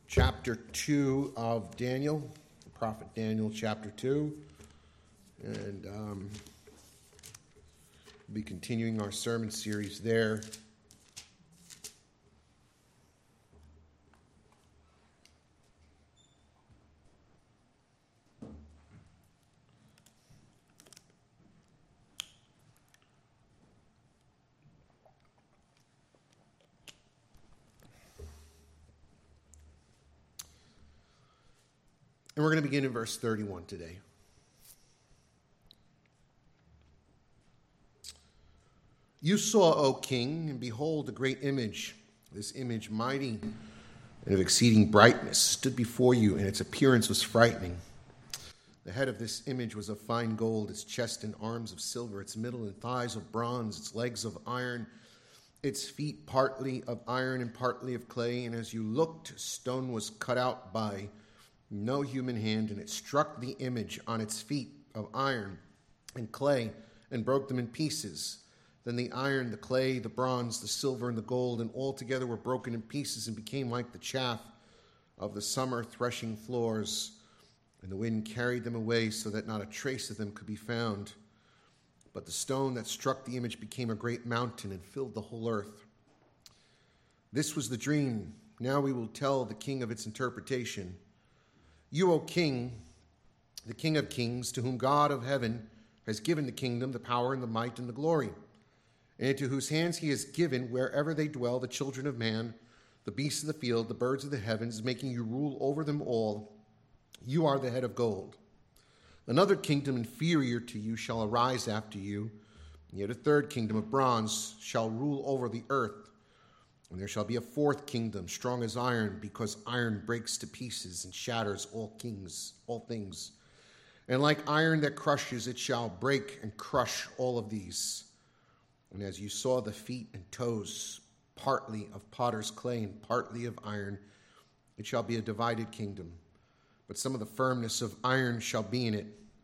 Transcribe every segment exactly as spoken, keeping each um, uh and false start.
chapter two of Daniel, the prophet Daniel, chapter two. And um, we'll be continuing our sermon series there. And we're going to begin in verse thirty-one today. You saw, O king, and behold, a great image. This image, mighty and of exceeding brightness, stood before you, and its appearance was frightening. The head of this image was of fine gold, its chest and arms of silver, its middle and thighs of bronze, its legs of iron, its feet partly of iron and partly of clay. And as you looked, stone was cut out by no human hand, and it struck the image on its feet of iron and clay and broke them in pieces. Then the iron, the clay, the bronze, the silver, and the gold, and all together were broken in pieces and became like the chaff of the summer threshing floors. And the wind carried them away so that not a trace of them could be found. But the stone that struck the image became a great mountain and filled the whole earth. This was the dream. Now we will tell the king of its interpretation. You, O king, the King of kings, to whom God of heaven has given the kingdom, the power, and the might, and the glory, and into whose hands he has given, wherever they dwell, the children of man, the beasts of the field, the birds of the heavens, making you rule over them all. You are the head of gold. Another kingdom inferior to you shall arise after you, and yet a third kingdom of bronze shall rule over the earth. And there shall be a fourth kingdom, strong as iron, because iron breaks to pieces and shatters all kings, all things. And like iron that crushes, it shall break and crush all of these. And as you saw the feet and toes, partly of potter's clay and partly of iron, it shall be a divided kingdom. But some of the firmness of iron shall be in it,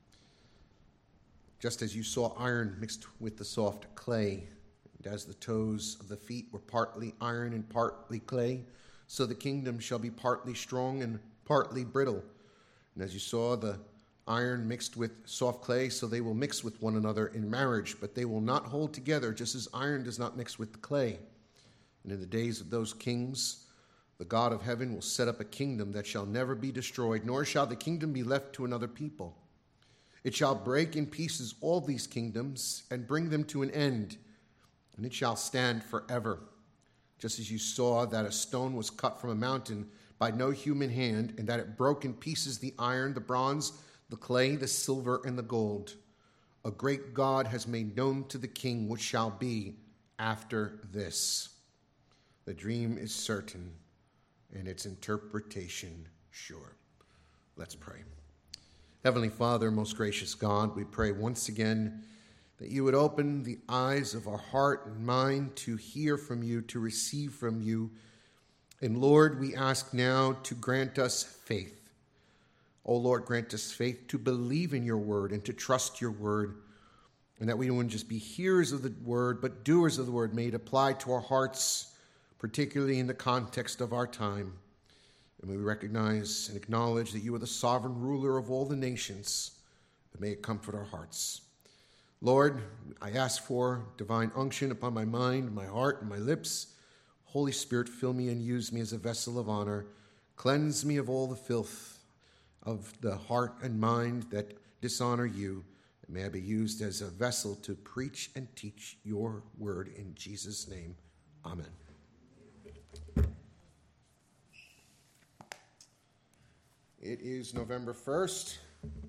just as you saw iron mixed with the soft clay. And as the toes of the feet were partly iron and partly clay, so the kingdom shall be partly strong and partly brittle. And as you saw the iron mixed with soft clay, so they will mix with one another in marriage, but they will not hold together, just as iron does not mix with the clay. And in the days of those kings, the God of heaven will set up a kingdom that shall never be destroyed, nor shall the kingdom be left to another people. It shall break in pieces all these kingdoms and bring them to an end, and it shall stand forever. Just as you saw that a stone was cut from a mountain by no human hand, and that it broke in pieces the iron, the bronze, the clay, the silver, and the gold. A great God has made known to the king what shall be after this. The dream is certain, and its interpretation sure. Let's pray. Heavenly Father, most gracious God, we pray once again that you would open the eyes of our heart and mind to hear from you, to receive from you. And Lord, we ask now to grant us faith. Oh Lord, grant us faith to believe in your word and to trust your word, and that we wouldn't just be hearers of the word, but doers of the word, may it apply to our hearts, particularly in the context of our time. And we recognize and acknowledge that you are the sovereign ruler of all the nations, and may it comfort our hearts. Lord, I ask for divine unction upon my mind, my heart, and my lips. Holy Spirit, fill me and use me as a vessel of honor. Cleanse me of all the filth of the heart and mind that dishonor you. And may I be used as a vessel to preach and teach your word in Jesus' name. Amen. It is November first.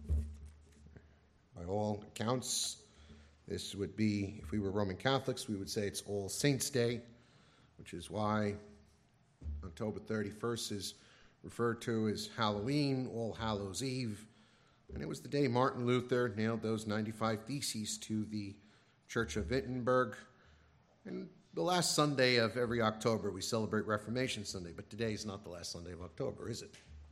By all accounts, this would be, if we were Roman Catholics, we would say it's All Saints' Day, which is why October thirty-first is referred to as Halloween, All Hallows' Eve. And it was the day Martin Luther nailed those ninety-five Theses to the Church of Wittenberg. And the last Sunday of every October, we celebrate Reformation Sunday, but today is not the last Sunday of October, is it?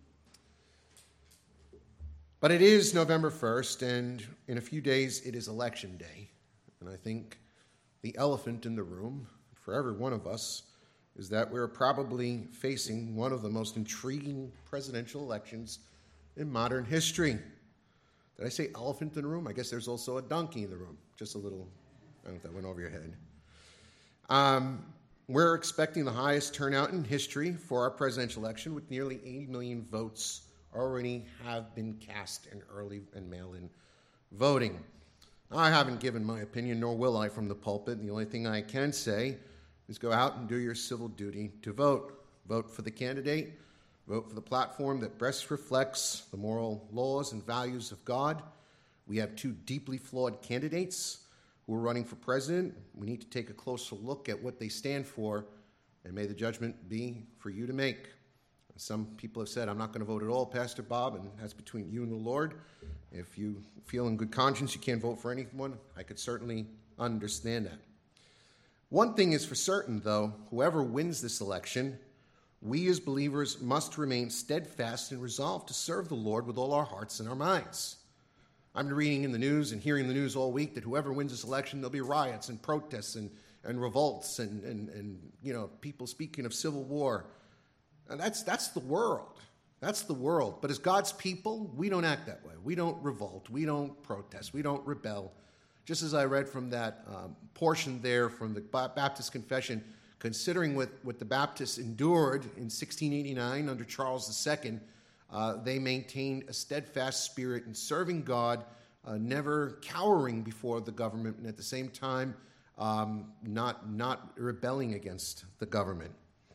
But it is November first, and in a few days it is Election Day. And I think the elephant in the room, for every one of us, is that we're probably facing one of the most intriguing presidential elections in modern history. Did I say elephant in the room? I guess there's also a donkey in the room. Just a little, I don't know if that went over your head. Um, we're expecting the highest turnout in history for our presidential election, with nearly eighty million votes already have been cast in early and mail-in voting. I haven't given my opinion, nor will I, from the pulpit. The only thing I can say is go out and do your civil duty to vote. Vote for the candidate. Vote for the platform that best reflects the moral laws and values of God. We have two deeply flawed candidates who are running for president. We need to take a closer look at what they stand for, and may the judgment be for you to make. Some people have said, I'm not going to vote at all, Pastor Bob, and that's between you and the Lord. If you feel in good conscience you can't vote for anyone, I could certainly understand that. One thing is for certain, though, whoever wins this election, we as believers must remain steadfast and resolved to serve the Lord with all our hearts and our minds. I've been reading in the news and hearing the news all week that whoever wins this election, there'll be riots and protests and, and revolts and, and, and, you know, people speaking of civil war. And that's, that's the world. That's the world. But as God's people, we don't act that way. We don't revolt. We don't protest. We don't rebel. Just as I read from that um, portion there from the Baptist Confession, considering what, what the Baptists endured in sixteen eighty-nine under Charles the Second, uh, they maintained a steadfast spirit in serving God, uh, never cowering before the government, and at the same time, um, not, not rebelling against the government.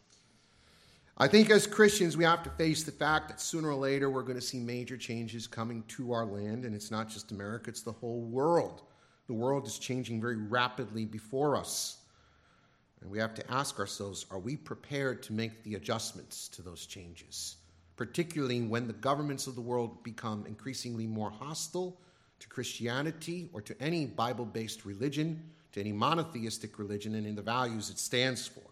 I think as Christians, we have to face the fact that sooner or later we're going to see major changes coming to our land, and it's not just America, it's the whole world. The world is changing very rapidly before us. And we have to ask ourselves, are we prepared to make the adjustments to those changes? Particularly when the governments of the world become increasingly more hostile to Christianity or to any Bible-based religion, to any monotheistic religion, and in the values it stands for.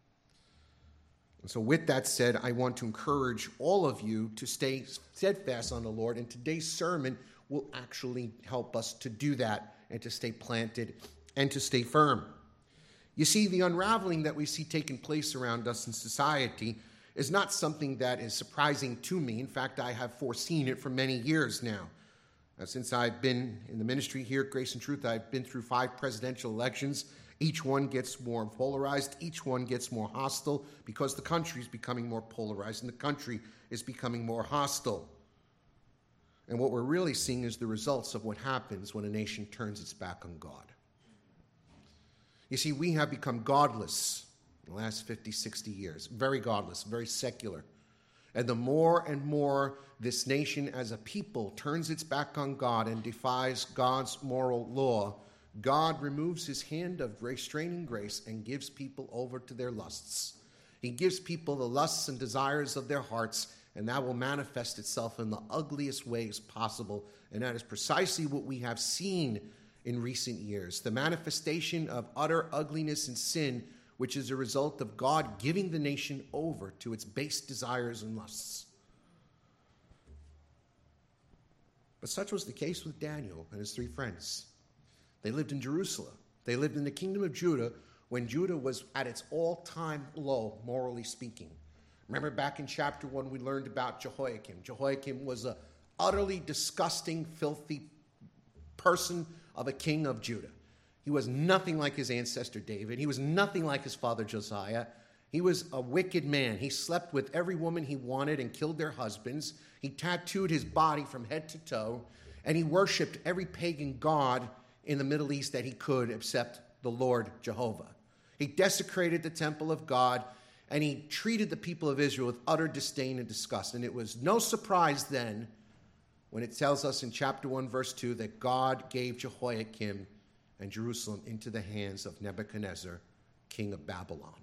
And so with that said, I want to encourage all of you to stay steadfast on the Lord, and today's sermon will actually help us to do that and to stay planted and to stay firm. You see, the unraveling that we see taking place around us in society is not something that is surprising to me. In fact, I have foreseen it for many years now. Uh, since I've been in the ministry here at Grace and Truth, I've been through five presidential elections. Each one gets more polarized. Each one gets more hostile because the country is becoming more polarized and the country is becoming more hostile. And what we're really seeing is the results of what happens when a nation turns its back on God. You see, we have become godless in the last fifty, sixty years. Very godless, very secular. And the more and more this nation as a people turns its back on God and defies God's moral law, God removes his hand of restraining grace and gives people over to their lusts. He gives people the lusts and desires of their hearts, and that will manifest itself in the ugliest ways possible. And that is precisely what we have seen in recent years. The manifestation of utter ugliness and sin, which is a result of God giving the nation over to its base desires and lusts. But such was the case with Daniel and his three friends. They lived in Jerusalem. They lived in the kingdom of Judah when Judah was at its all-time low, morally speaking. Remember back in chapter one, we learned about Jehoiakim. Jehoiakim was an utterly disgusting, filthy person of a king of Judah. He was nothing like his ancestor David. He was nothing like his father Josiah. He was a wicked man. He slept with every woman he wanted and killed their husbands. He tattooed his body from head to toe, and he worshipped every pagan god in the Middle East that he could except the Lord Jehovah. He desecrated the temple of God, and he treated the people of Israel with utter disdain and disgust. And it was no surprise then when it tells us in chapter one, verse two, that God gave Jehoiakim and Jerusalem into the hands of Nebuchadnezzar, king of Babylon.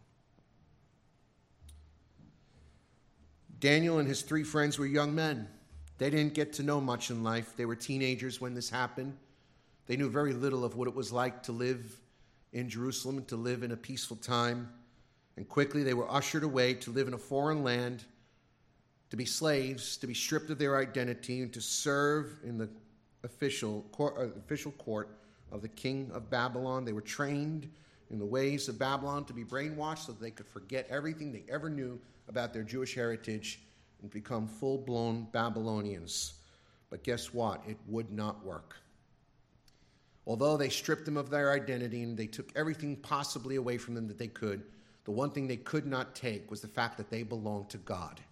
Daniel and his three friends were young men. They didn't get to know much in life. They were teenagers when this happened. They knew very little of what it was like to live in Jerusalem and to live in a peaceful time. And quickly they were ushered away to live in a foreign land, to be slaves, to be stripped of their identity, and to serve in the official court, uh, official court of the king of Babylon. They were trained in the ways of Babylon, to be brainwashed so that they could forget everything they ever knew about their Jewish heritage and become full-blown Babylonians. But guess what? It would not work. Although they stripped them of their identity and they took everything possibly away from them that they could, the one thing they could not take was the fact that they belonged to God.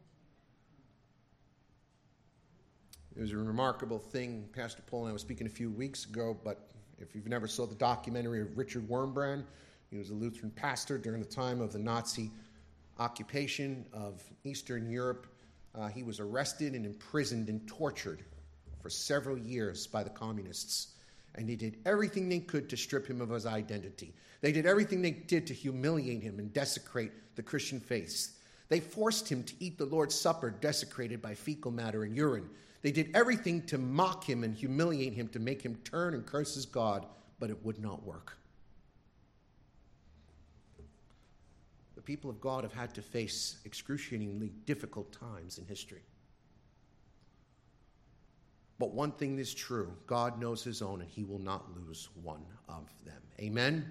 It was a remarkable thing. Pastor Paul and I were speaking a few weeks ago, but if you've never saw the documentary of Richard Wurmbrand, he was a Lutheran pastor during the time of the Nazi occupation of Eastern Europe. Uh, he was arrested and imprisoned and tortured for several years by the communists. And they did everything they could to strip him of his identity. They did everything they did to humiliate him and desecrate the Christian faith. They forced him to eat the Lord's Supper desecrated by fecal matter and urine. They did everything to mock him and humiliate him, to make him turn and curse his God, but it would not work. The people of God have had to face excruciatingly difficult times in history. But one thing is true, God knows his own, and he will not lose one of them. Amen?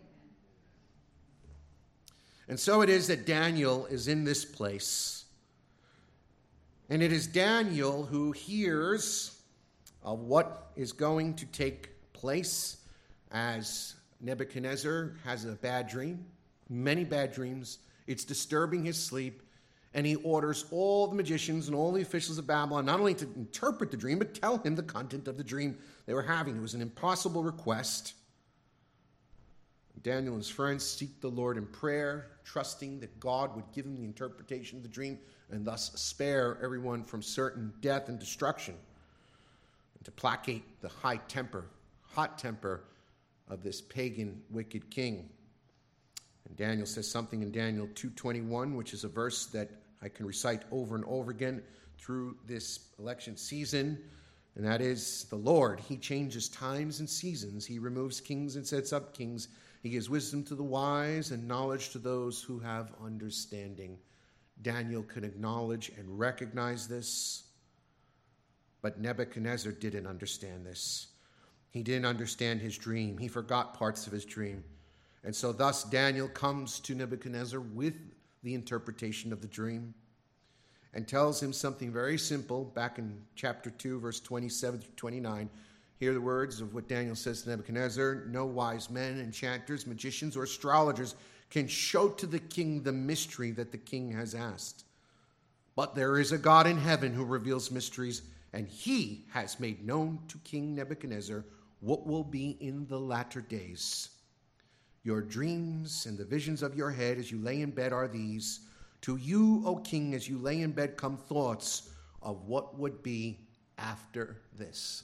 And so it is that Daniel is in this place. And it is Daniel who hears of what is going to take place as Nebuchadnezzar has a bad dream, many bad dreams. It's disturbing his sleep. And he orders all the magicians and all the officials of Babylon not only to interpret the dream, but tell him the content of the dream they were having. It was an impossible request. Daniel and his friends seek the Lord in prayer, trusting that God would give them the interpretation of the dream and thus spare everyone from certain death and destruction, and to placate the high temper, hot temper of this pagan, wicked king. And Daniel says something in Daniel two twenty-one, which is a verse that I can recite over and over again through this election season. And that is, the Lord, he changes times and seasons. He removes kings and sets up kings. He gives wisdom to the wise and knowledge to those who have understanding. Daniel could acknowledge and recognize this. But Nebuchadnezzar didn't understand this. He didn't understand his dream. He forgot parts of his dream. And so thus Daniel comes to Nebuchadnezzar with the interpretation of the dream and tells him something very simple. Back in chapter two, verse twenty-seven through twenty-nine, hear the words of what Daniel says to Nebuchadnezzar. No wise men, enchanters, magicians, or astrologers can show to the king the mystery that the king has asked. But there is a God in heaven who reveals mysteries, and he has made known to King Nebuchadnezzar what will be in the latter days. Your dreams and the visions of your head as you lay in bed are these. To you, O king, as you lay in bed come thoughts of what would be after this.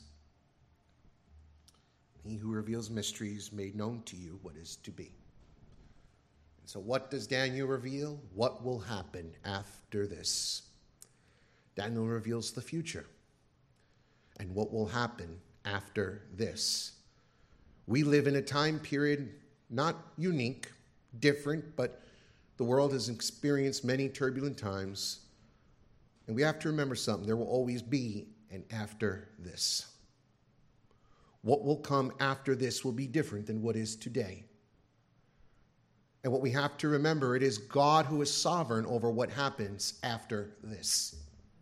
He who reveals mysteries made known to you what is to be. And so what does Daniel reveal? What will happen after this? Daniel reveals the future and what will happen after this. We live in a time period not unique, different, but the world has experienced many turbulent times. And we have to remember something. There will always be an after this. What will come after this will be different than what is today. And what we have to remember, it is God who is sovereign over what happens after this.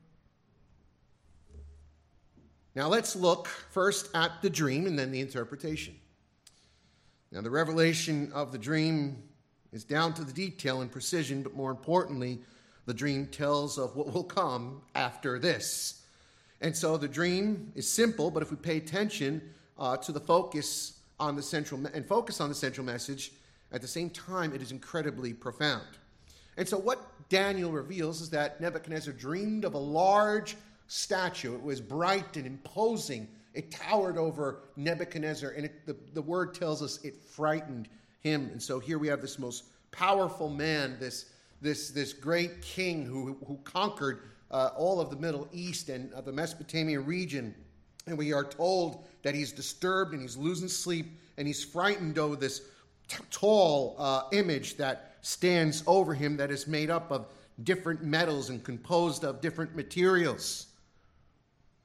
Now let's look first at the dream and then the interpretation. Now, the revelation of the dream is down to the detail and precision, but more importantly, the dream tells of what will come after this. And so the dream is simple, but if we pay attention uh, to the focus on the central me- and focus on the central message, at the same time, it is incredibly profound. And so what Daniel reveals is that Nebuchadnezzar dreamed of a large statue. It was bright and imposing. It towered over Nebuchadnezzar, and it, the, the word tells us it frightened him. And so here we have this most powerful man, this, this, this great king who, who conquered uh, all of the Middle East and uh, the Mesopotamian region. And we are told that he's disturbed and he's losing sleep and he's frightened over this t- tall uh, image that stands over him that is made up of different metals and composed of different materials.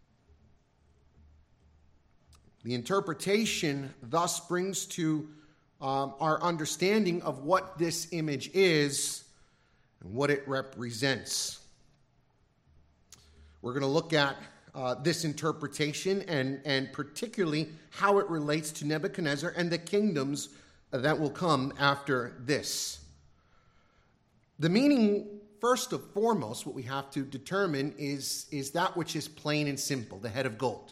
The interpretation thus brings to um, our understanding of what this image is and what it represents. We're going to look at uh, this interpretation and, and particularly how it relates to Nebuchadnezzar and the kingdoms that will come after this. The meaning, first and foremost, what we have to determine is, is that which is plain and simple, the head of gold.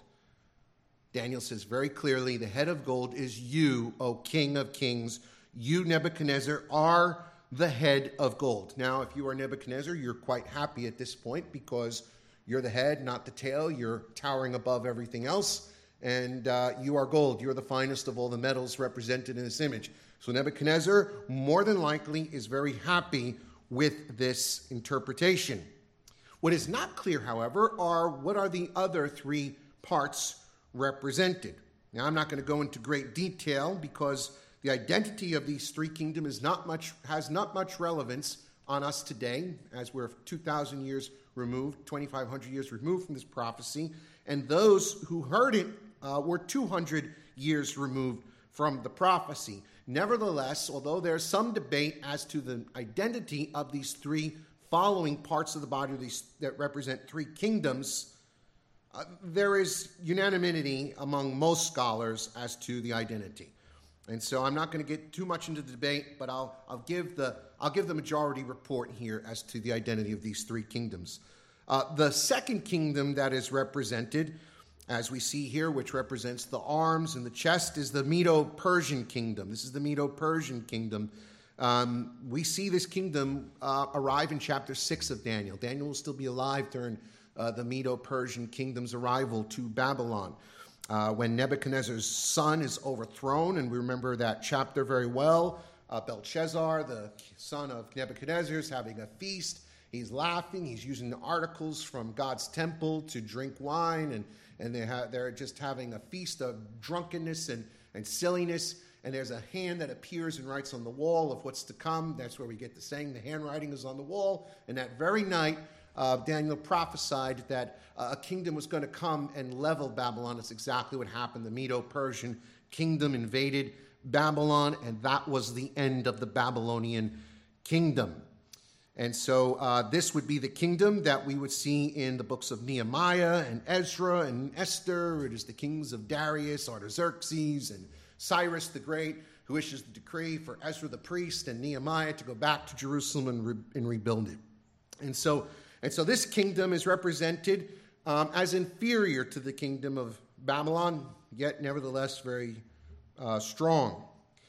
Daniel says very clearly, the head of gold is you, O King of kings. You, Nebuchadnezzar, are the head of gold. Now, if you are Nebuchadnezzar, you're quite happy at this point because you're the head, not the tail. You're towering above everything else. And uh, you are gold. You're the finest of all the metals represented in this image. So Nebuchadnezzar, more than likely, is very happy with this interpretation. What is not clear, however, are what are the other three parts represented. Now, I'm not going to go into great detail because the identity of these three kingdoms is not much, has not much relevance on us today, as we're two thousand years removed, twenty-five hundred years removed from this prophecy, and those who heard it uh, were two hundred years removed from the prophecy. Nevertheless, although there's some debate as to the identity of these three following parts of the body of these, that represent three kingdoms, uh, there is unanimity among most scholars as to the identity. And so I'm not going to get too much into the debate, but I'll, I'll, give the, I'll give the majority report here as to the identity of these three kingdoms. Uh, the second kingdom that is represented, as we see here, which represents the arms and the chest, is the Medo-Persian kingdom. This is the Medo-Persian kingdom. Um, we see this kingdom uh, arrive in chapter six of Daniel. Daniel will still be alive during uh, the Medo-Persian kingdom's arrival to Babylon. Uh, when Nebuchadnezzar's son is overthrown, and we remember that chapter very well, uh, Belshazzar, the son of Nebuchadnezzar, is having a feast. He's laughing. He's using the articles from God's temple to drink wine, and, and they ha- they're just having a feast of drunkenness and, and silliness. And there's a hand that appears and writes on the wall of what's to come. That's where we get the saying, the handwriting is on the wall. And that very night, uh, Daniel prophesied that uh, a kingdom was going to come and level Babylon. That's exactly what happened. The Medo-Persian kingdom invaded Babylon, and that was the end of the Babylonian kingdom. And so uh, this would be the kingdom that we would see in the books of Nehemiah and Ezra and Esther. It is the kings of Darius, Artaxerxes, and Cyrus the Great, who issues the decree for Ezra the priest and Nehemiah to go back to Jerusalem and, re- and rebuild it. And so, and so this kingdom is represented um, as inferior to the kingdom of Babylon, yet nevertheless very uh, strong.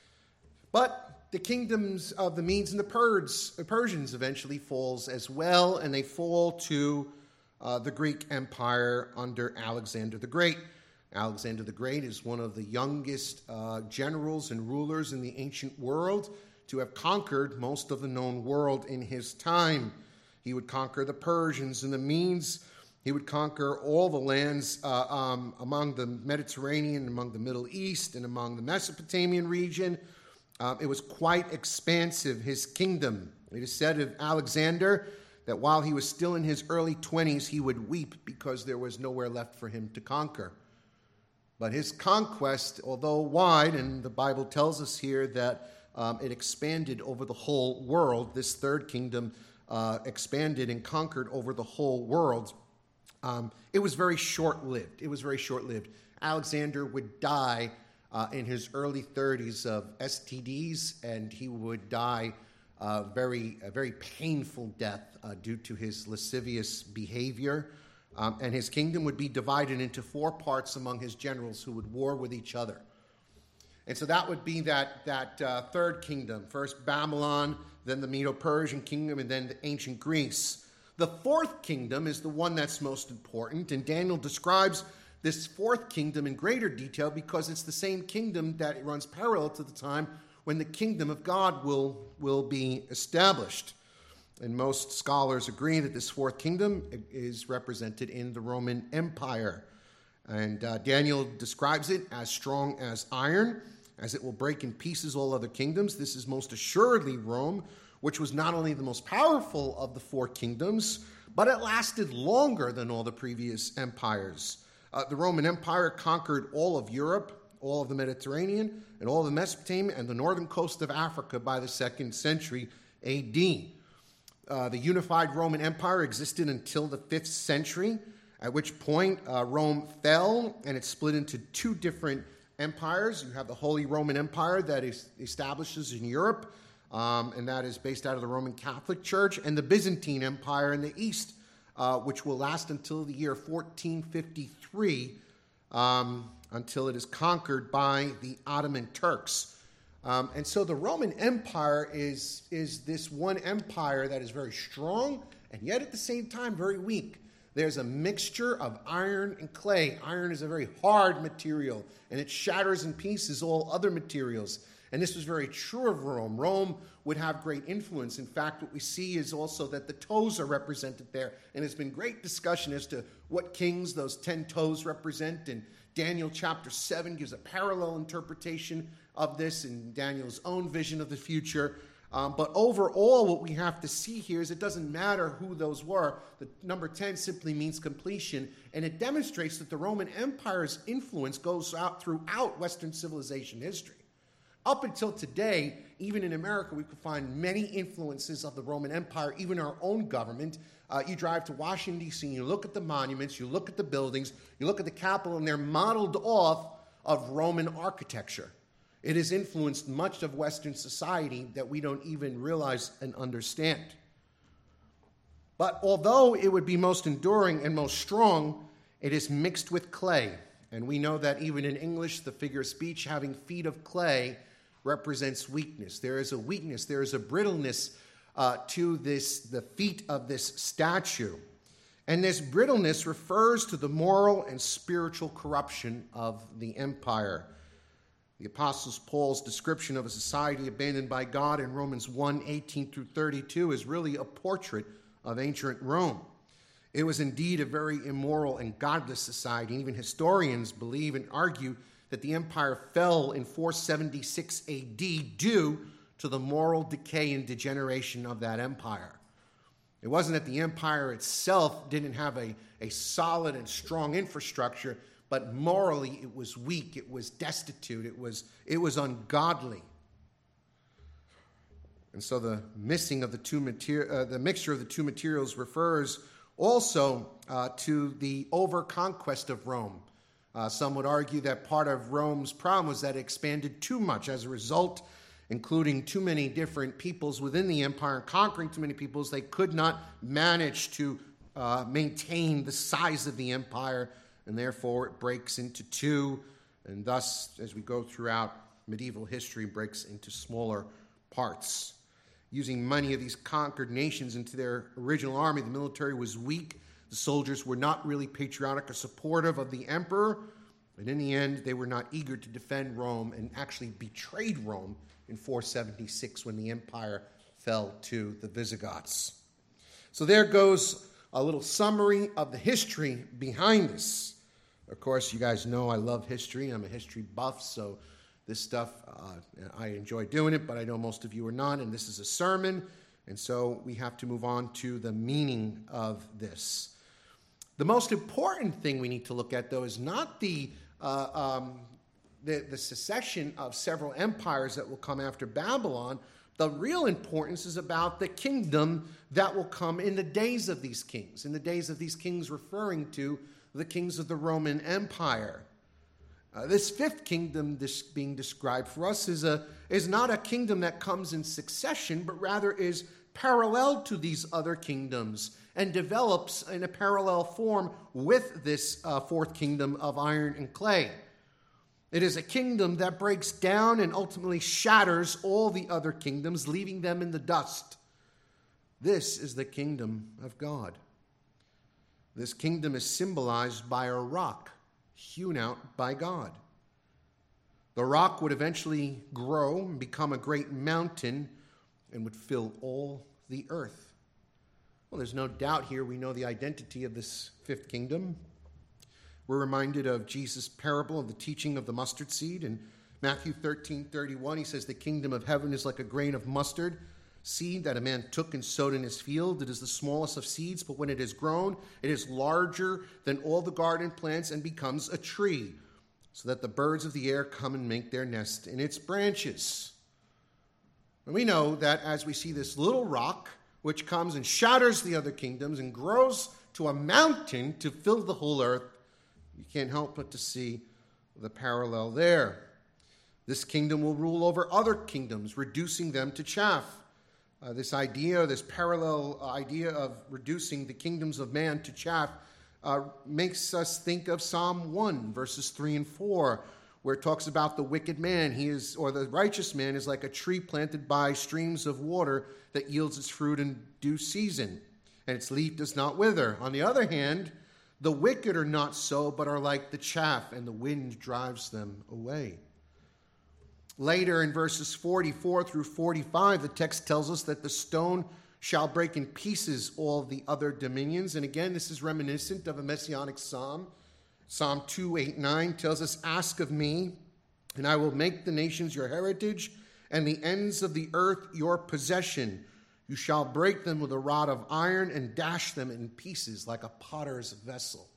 But the kingdoms of the Medes and the Pers- Persians eventually falls as well, and they fall to uh, the Greek Empire under Alexander the Great. Alexander the Great is one of the youngest uh, generals and rulers in the ancient world to have conquered most of the known world in his time. He would conquer the Persians and the Medes. He would conquer all the lands uh, um, among the Mediterranean, among the Middle East, and among the Mesopotamian region. Uh, it was quite expansive, his kingdom. It is said of Alexander that while he was still in his early twenties, he would weep because there was nowhere left for him to conquer. But his conquest, although wide, and the Bible tells us here that um, it expanded over the whole world, this third kingdom uh, expanded and conquered over the whole world, um, it was very short-lived. It was very short-lived. Alexander would die uh, in his early thirties of S T Ds, and he would die uh, very, a very painful death uh, due to his lascivious behavior. Um, and his kingdom would be divided into four parts among his generals who would war with each other. And so that would be that, that uh, third kingdom. First Babylon, then the Medo-Persian kingdom, and then the ancient Greece. The fourth kingdom is the one that's most important, and Daniel describes this fourth kingdom in greater detail because it's the same kingdom that runs parallel to the time when the kingdom of God will, will be established. And most scholars agree that this fourth kingdom is represented in the Roman Empire. And uh, Daniel describes it as strong as iron, as it will break in pieces all other kingdoms. This is most assuredly Rome, which was not only the most powerful of the four kingdoms, but it lasted longer than all the previous empires. Uh, the Roman Empire conquered all of Europe. all of the Mediterranean, and all of Mesopotamia, and the northern coast of Africa by the second century A D. Uh, the unified Roman Empire existed until the fifth century, at which point uh, Rome fell, and it split into two different empires. You have the Holy Roman Empire that is establishes in Europe, um, and that is based out of the Roman Catholic Church, and the Byzantine Empire in the east, uh, which will last until the year fourteen fifty-three, um, until it is conquered by the Ottoman Turks. Um, and so the Roman Empire is, is this one empire that is very strong and yet at the same time very weak. There's a mixture of iron and clay. Iron is a very hard material, and it shatters in pieces all other materials. And this was very true of Rome. Rome would have great influence. In fact, what we see is also that the toes are represented there. And there's been great discussion as to what kings those ten toes represent. And Daniel chapter seven gives a parallel interpretation of this in Daniel's own vision of the future. Um, but overall, what we have to see here is it doesn't matter who those were. The number ten simply means completion, and it demonstrates that the Roman Empire's influence goes out throughout Western civilization history. Up until today, even in America, we could find many influences of the Roman Empire, even our own government. Uh, you drive to Washington, D C, and you look at the monuments, you look at the buildings, you look at the Capitol, and they're modeled off of Roman architecture. It has influenced much of Western society that we don't even realize and understand. But although it would be most enduring and most strong, it is mixed with clay. And we know that even in English, the figure of speech, having feet of clay, represents weakness. There is a weakness, there is a brittleness uh, to this, the feet of this statue. And this brittleness refers to the moral and spiritual corruption of the empire. The Apostle Paul's description of a society abandoned by God in Romans one, eighteen through thirty-two is really a portrait of ancient Rome. It was indeed a very immoral and godless society. Even historians believe and argue that the empire fell in four seventy-six A D due to the moral decay and degeneration of that empire. It wasn't that the empire itself didn't have a, a solid and strong infrastructure, but morally it was weak, it was destitute, it was, it was ungodly. And so the missing of the two mater- uh, the mixture of the two materials refers also uh, to the over-conquest of Rome. Uh, some would argue that part of Rome's problem was that it expanded too much. As a result, including too many different peoples within the empire and conquering too many peoples, they could not manage to uh, maintain the size of the empire, and therefore it breaks into two, and thus, as we go throughout medieval history, breaks into smaller parts. Using many of these conquered nations into their original army, the military was weak. The soldiers were not really patriotic or supportive of the emperor, and in the end, they were not eager to defend Rome and actually betrayed Rome in four seventy-six when the empire fell to the Visigoths. So there goes a little summary of the history behind this. Of course, you guys know I love history. I'm a history buff, so this stuff, uh, I enjoy doing it, but I know most of you are not, and this is a sermon, and so we have to move on to the meaning of this. The most important thing we need to look at, though, is not the, uh, um, the, the secession of several empires that will come after Babylon. The real importance is about the kingdom that will come in the days of these kings, in the days of these kings referring to the kings of the Roman Empire. Uh, this fifth kingdom this being described for us is, a, is not a kingdom that comes in succession, but rather is parallel to these other kingdoms and develops in a parallel form with this uh, fourth kingdom of iron and clay. It is a kingdom that breaks down and ultimately shatters all the other kingdoms, leaving them in the dust. This is the kingdom of God. This kingdom is symbolized by a rock hewn out by God. The rock would eventually grow and become a great mountain and would fill all the earth. Well, there's no doubt here we know the identity of this fifth kingdom. We're reminded of Jesus' parable of the teaching of the mustard seed. In Matthew thirteen thirty-one, he says, "The kingdom of heaven is like a grain of mustard seed that a man took and sowed in his field. It is the smallest of seeds, but when it is grown, it is larger than all the garden plants and becomes a tree, so that the birds of the air come and make their nest in its branches. And we know that as we see this little rock, which comes and shatters the other kingdoms and grows to a mountain to fill the whole earth, you can't help but to see the parallel there. This kingdom will rule over other kingdoms, reducing them to chaff. Uh, this idea, this parallel idea of reducing the kingdoms of man to chaff uh, makes us think of Psalm one, verses three and four, where it talks about the wicked man. He is, or the righteous man is like a tree planted by streams of water that yields its fruit in due season, and its leaf does not wither. On the other hand, the wicked are not so, but are like the chaff, and the wind drives them away. Later in verses forty-four through forty-five, the text tells us that the stone shall break in pieces all the other dominions. And again, this is reminiscent of a messianic psalm. Psalm two, eight, nine tells us, "Ask of me, and I will make the nations your heritage, and the ends of the earth your possession. You shall break them with a rod of iron and dash them in pieces like a potter's vessel."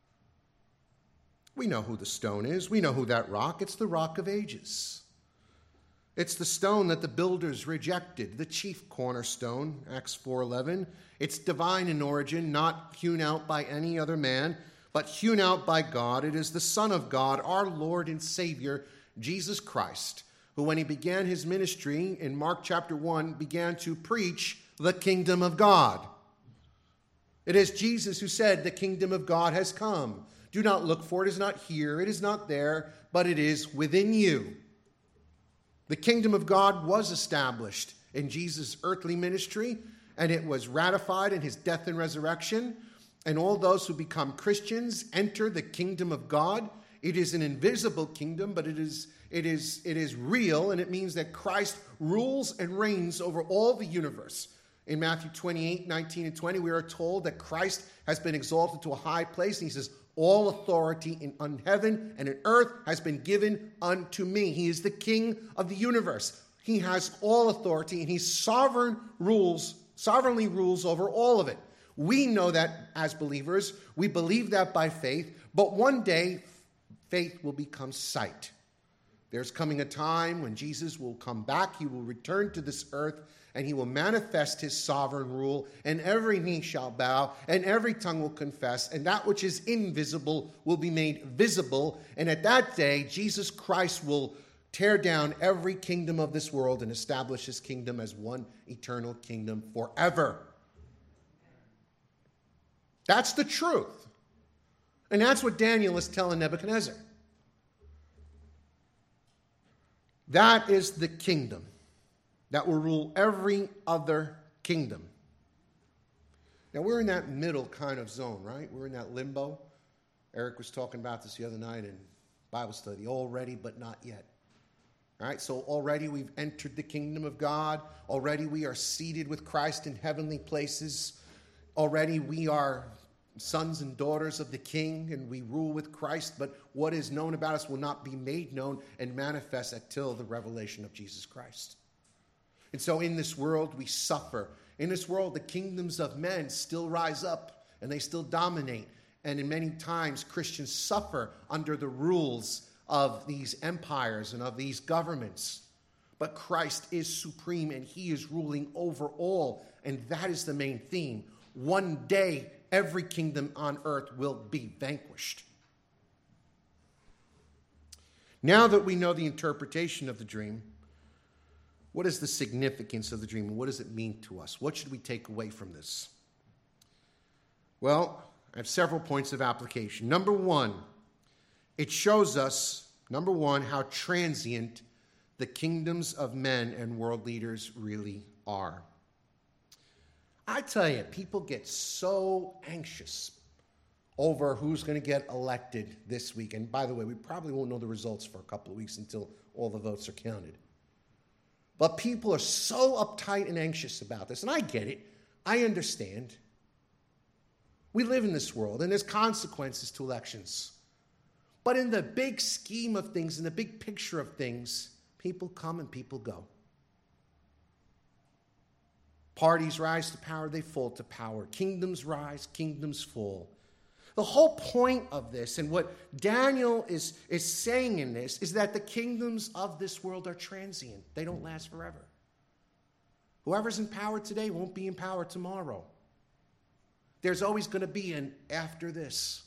We know who the stone is. We know who that rock. It's the rock of ages. It's the stone that the builders rejected, the chief cornerstone, Acts four eleven. It's divine in origin, not hewn out by any other man, but hewn out by God. It is the Son of God, our Lord and Savior, Jesus Christ, who when he began his ministry in Mark chapter one, began to preach the kingdom of God. It is Jesus who said, "The kingdom of God has come. Do not look for it. It is not here. It is not there, but it is within you." The kingdom of God was established in Jesus' earthly ministry, and it was ratified in his death and resurrection. And all those who become Christians enter the kingdom of God. It is an invisible kingdom, but it is, it is, it is real, and it means that Christ rules and reigns over all the universe. In Matthew twenty-eight, nineteen, and twenty, we are told that Christ has been exalted to a high place, and he says, "All authority in on heaven and in earth has been given unto me." He is the king of the universe. He has all authority, and he sovereign rules, sovereignly rules over all of it. We know that as believers. We believe that by faith. But one day, faith will become sight. There's coming a time when Jesus will come back. He will return to this earth, and he will manifest his sovereign rule, and every knee shall bow, and every tongue will confess, and that which is invisible will be made visible. And at that day, Jesus Christ will tear down every kingdom of this world and establish his kingdom as one eternal kingdom forever. That's the truth. And that's what Daniel is telling Nebuchadnezzar. That is the kingdom that will rule every other kingdom. Now, we're in that middle kind of zone, right? We're in that limbo. Eric was talking about this the other night in Bible study. Already, but not yet. All right, so already we've entered the kingdom of God. Already we are seated with Christ in heavenly places. Already we are sons and daughters of the King, and we rule with Christ. But what is known about us will not be made known and manifest until the revelation of Jesus Christ. And so in this world, we suffer. In this world, the kingdoms of men still rise up, and they still dominate. And in many times, Christians suffer under the rules of these empires and of these governments. But Christ is supreme, and he is ruling over all. And that is the main theme. One day, every kingdom on earth will be vanquished. Now that we know the interpretation of the dream, what is the significance of the dream? What does it mean to us? What should we take away from this? Well, I have several points of application. Number one, it shows us, number one, how transient the kingdoms of men and world leaders really are. I tell you, people get so anxious over who's going to get elected this week. And by the way, we probably won't know the results for a couple of weeks until all the votes are counted. But people are so uptight and anxious about this. And I get it. I understand. We live in this world, and there's consequences to elections. But in the big scheme of things, in the big picture of things, people come and people go. Parties rise to power, they fall to power. Kingdoms rise, kingdoms fall. The whole point of this and what Daniel is, is saying in this is that the kingdoms of this world are transient. They don't last forever. Whoever's in power today won't be in power tomorrow. There's always going to be an after this.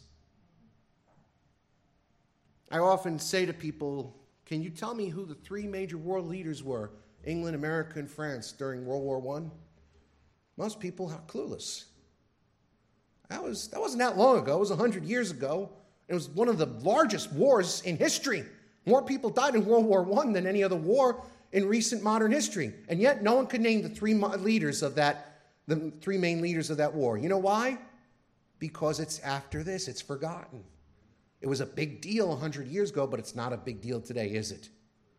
I often say to people, can you tell me who the three major world leaders were, England, America, and France, during World War One? Most people are clueless. That, was, that wasn't that long ago. It was one hundred years ago. It was one of the largest wars in history. More people died in World War One than any other war in recent modern history. And yet no one could name the three leaders of that, the three main leaders of that war. You know why? Because it's after this. It's forgotten. It was a big deal one hundred years ago, but it's not a big deal today, is it?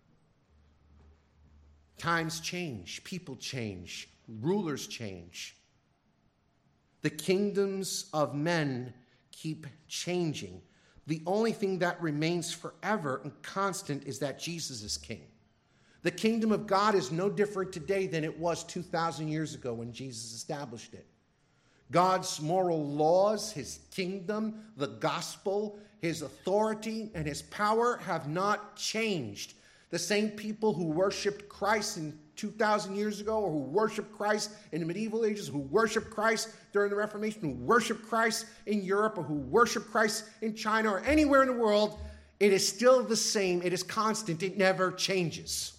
Times change. People change. Rulers change. The kingdoms of men keep changing. The only thing that remains forever and constant is that Jesus is king. The kingdom of God is no different today than it was two thousand years ago when Jesus established it. God's moral laws, his kingdom, the gospel, his authority, and his power have not changed. The same people who worshiped Christ in two thousand years ago, or who worshiped Christ in the medieval ages, who worshiped Christ during the Reformation, who worshiped Christ in Europe, or who worshiped Christ in China, or anywhere in the world, it is still the same. It is constant. It never changes.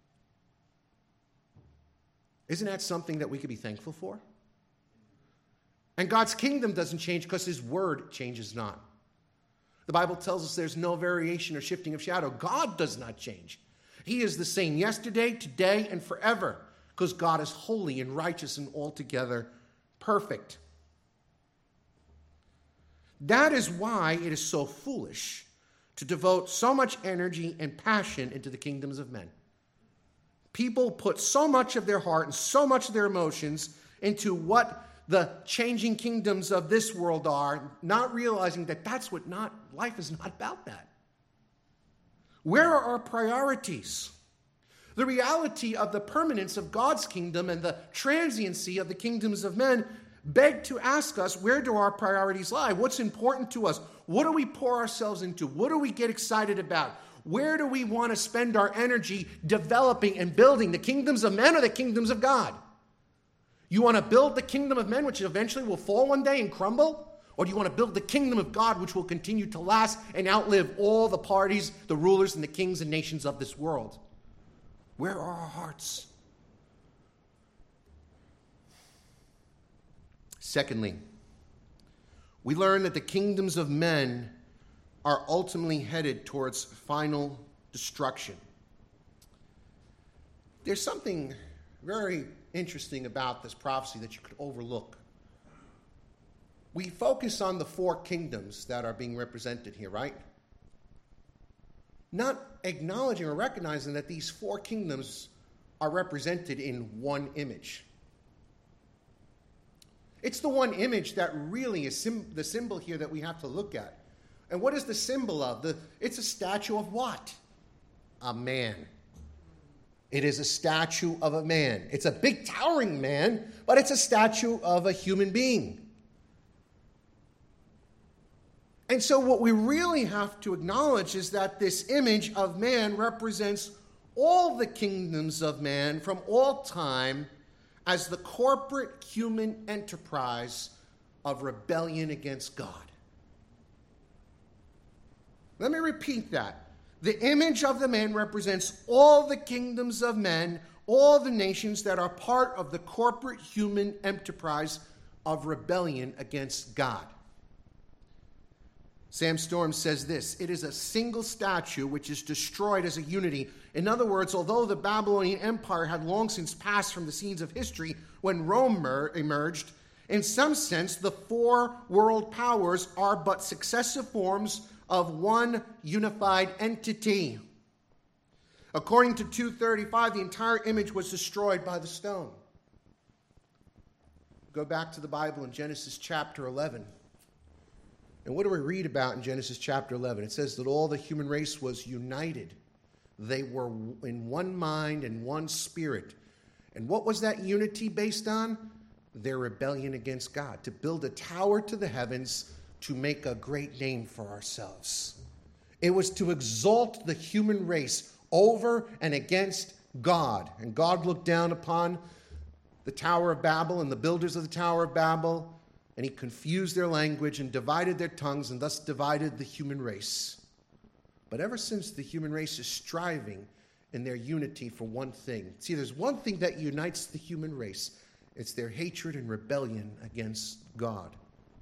Isn't that something that we could be thankful for? And God's kingdom doesn't change because his word changes not. The Bible tells us there's no variation or shifting of shadow. God does not change. He is the same yesterday, today, and forever, because God is holy and righteous and altogether perfect. That is why it is so foolish to devote so much energy and passion into the kingdoms of men. People put so much of their heart and so much of their emotions into what the changing kingdoms of this world are, not realizing that that's what not, life is not about that. Where are our priorities? The reality of the permanence of God's kingdom and the transiency of the kingdoms of men beg to ask us, where do our priorities lie? What's important to us? What do we pour ourselves into? What do we get excited about? Where do we want to spend our energy developing and building the kingdoms of men or the kingdoms of God? You want to build the kingdom of men, which eventually will fall one day and crumble? Or do you want to build the kingdom of God, which will continue to last and outlive all the parties, the rulers, and the kings and nations of this world? Where are our hearts? Secondly, we learn that the kingdoms of men are ultimately headed towards final destruction. There's something very interesting about this prophecy that you could overlook. We focus on the four kingdoms that are being represented here, right? Not acknowledging or recognizing that these four kingdoms are represented in one image. It's the one image that really is sim- the symbol here that we have to look at. And what is the symbol of? The, it's a statue of what? A man. It is a statue of a man. It's a big towering man, but it's a statue of a human being. And so what we really have to acknowledge is that this image of man represents all the kingdoms of man from all time as the corporate human enterprise of rebellion against God. Let me repeat that. The image of the man represents all the kingdoms of men, all the nations that are part of the corporate human enterprise of rebellion against God. Sam Storms says this: it is a single statue which is destroyed as a unity. In other words, although the Babylonian Empire had long since passed from the scenes of history when Rome mer- emerged, in some sense the four world powers are but successive forms of one unified entity. According to two thirty-five, the entire image was destroyed by the stone. Go back to the Bible in Genesis chapter eleven. And what do we read about in Genesis chapter eleven? It says that all the human race was united. They were in one mind and one spirit. And what was that unity based on? Their rebellion against God. To build a tower to the heavens, to make a great name for ourselves. It was to exalt the human race over and against God. And God looked down upon the Tower of Babel and the builders of the Tower of Babel, and he confused their language and divided their tongues and thus divided the human race. But ever since, the human race is striving in their unity for one thing. See, there's one thing that unites the human race. It's their hatred and rebellion against God.